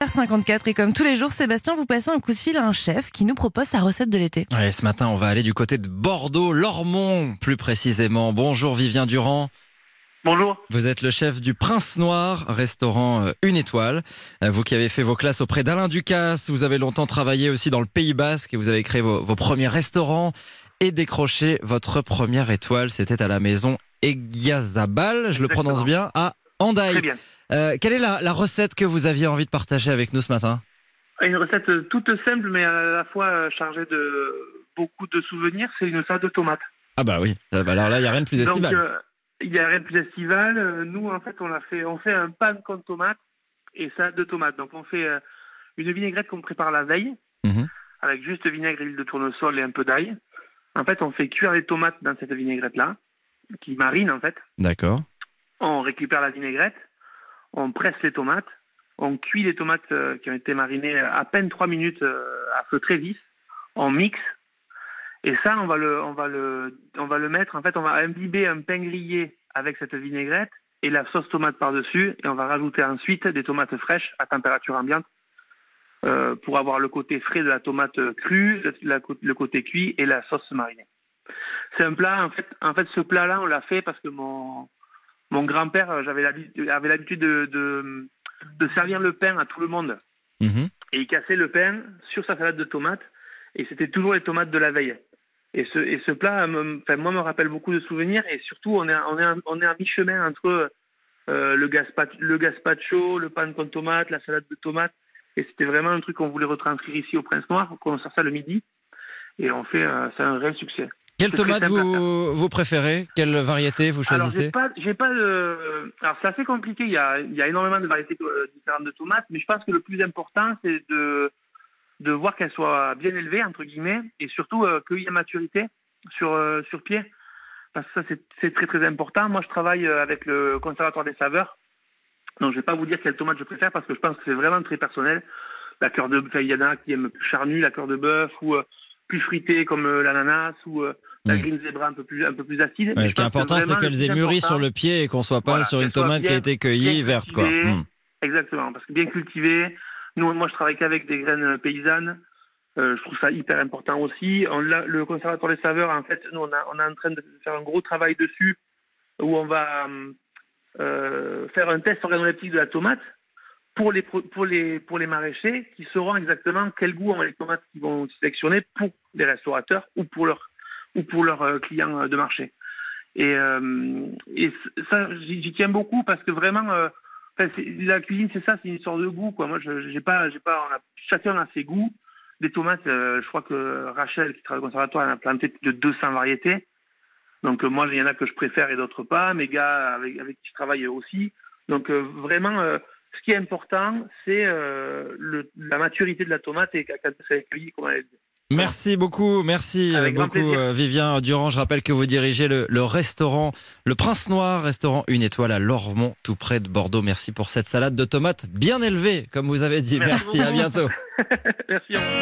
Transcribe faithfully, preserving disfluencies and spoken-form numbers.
cinquante-quatre et comme tous les jours, Sébastien, vous passez un coup de fil à un chef qui nous propose sa recette de l'été. Allez, ce matin, on va aller du côté de Bordeaux, Lormont plus précisément. Bonjour Vivien Durand. Bonjour. Vous êtes le chef du Prince Noir, restaurant euh, une étoile. Euh, Vous qui avez fait vos classes auprès d'Alain Ducasse, vous avez longtemps travaillé aussi dans le Pays Basque et vous avez créé vos, vos premiers restaurants et décroché votre première étoile. C'était à la maison Eguiazabal, je le prononce bien, à Hendaye. Très bien. Euh, quelle est la, la recette que vous aviez envie de partager avec nous ce matin ? Une recette toute simple, mais à la fois chargée de beaucoup de souvenirs. C'est une salade de tomates. Ah bah oui, Euh, bah alors là, il n'y a rien de plus estival. Donc, euh, il n'y a rien de plus estival. Euh, Nous, en fait, on a fait, on fait un pan con tomate et salade de tomates. Donc, on fait euh, une vinaigrette qu'on prépare la veille, Mhm. avec juste vinaigre, huile de tournesol et un peu d'ail. En fait, on fait cuire les tomates dans cette vinaigrette-là, qui marine, en fait. D'accord. On récupère la vinaigrette, on presse les tomates, on cuit les tomates euh, qui ont été marinées à peine trois minutes euh, à feu très vif, on mixe, et ça, on va le, on va le, on va le mettre, en fait, on va imbiber un pain grillé avec cette vinaigrette et la sauce tomate par-dessus, et on va rajouter ensuite des tomates fraîches à température ambiante euh, pour avoir le côté frais de la tomate crue, la- le côté cuit et la sauce marinée. C'est un plat, en fait, en fait, ce plat-là, on l'a fait parce que mon Mon grand-père euh, j'avais l'habitude, avait l'habitude de, de, de servir le pain à tout le monde. Mhm. Et il cassait le pain sur sa salade de tomates. Et c'était toujours les tomates de la veille. Et ce, et ce plat, me, enfin, moi, me rappelle beaucoup de souvenirs. Et surtout, on est, on est, on est à mi-chemin entre euh, le, gaspa- le gazpacho, le pan con tomate, la salade de tomates. Et c'était vraiment un truc qu'on voulait retranscrire ici au Prince Noir. On sort ça le midi. Et on fait, euh, c'est un réel succès. Quelle C'est très tomate simple à faire. vous, vous préférez ? Quelle variété vous Alors, choisissez ? j'ai pas, j'ai pas de. Alors, c'est assez compliqué. Il y a, il y a énormément de variétés euh, différentes de tomates, mais je pense que le plus important, c'est de, de voir qu'elles soient bien élevées, entre guillemets, et surtout euh, qu'il y ait maturité sur, euh, sur pied. Parce que ça, c'est, c'est très, très important. Moi, je travaille euh, avec le Conservatoire des saveurs. Donc, je vais pas vous dire quelle tomate je préfère parce que je pense que c'est vraiment très personnel. La cœur de, enfin, il y en a qui aiment plus charnu, la cœur de bœuf, ou euh, plus fruité comme euh, l'ananas, ou euh, la Mm. green zebra un peu plus, un peu plus acide. Ouais, Mais ce qui est je pense que important, c'est vraiment, le qu'elles aient plus mûri important, sur le pied et qu'on soit pas voilà, sur une qu'elles soient tomate qui a bien- été cueillie bien verte, quoi. cultivées. Mm. Exactement, parce que bien cultivé. Nous, moi, je travaille qu'avec des graines paysannes. Euh, je trouve ça hyper important aussi. On l'a- le conservatoire des saveurs, en fait, nous, on, a, on est en train de faire un gros travail dessus où on va euh, faire un test organoleptique de la tomate pour les, pro- pour les, pour les maraîchers qui sauront exactement quel goût ont les tomates qu'ils vont sélectionner pour les restaurateurs ou pour leurs ou pour leurs euh, clients euh, de marché. Et, euh, et c- ça, j'y j'y tiens beaucoup parce que vraiment, euh, enfin, c'est- la cuisine, c'est ça, c'est une sorte de goût, quoi. Moi, je, j'ai pas, j'ai pas, on a, chacun a ses goûts. Des tomates, euh, je crois que Rachel, qui travaille au conservatoire, elle a planté plus de deux cents variétés. Donc, euh, moi, il y en a que je préfère et d'autres pas. Mes gars avec, avec qui je travaille aussi. Donc, euh, vraiment, euh, ce qui est important, c'est euh, le, la maturité de la tomate et quand elle s'est cueillie, comment elle est. Merci beaucoup, merci Avec grand beaucoup plaisir. euh, Vivien Durand. Je rappelle que vous dirigez le, le restaurant Le Prince Noir, restaurant une étoile à Lormont, tout près de Bordeaux. Merci pour cette salade de tomates bien élevée, comme vous avez dit. Merci, Merci à beaucoup. bientôt. Merci.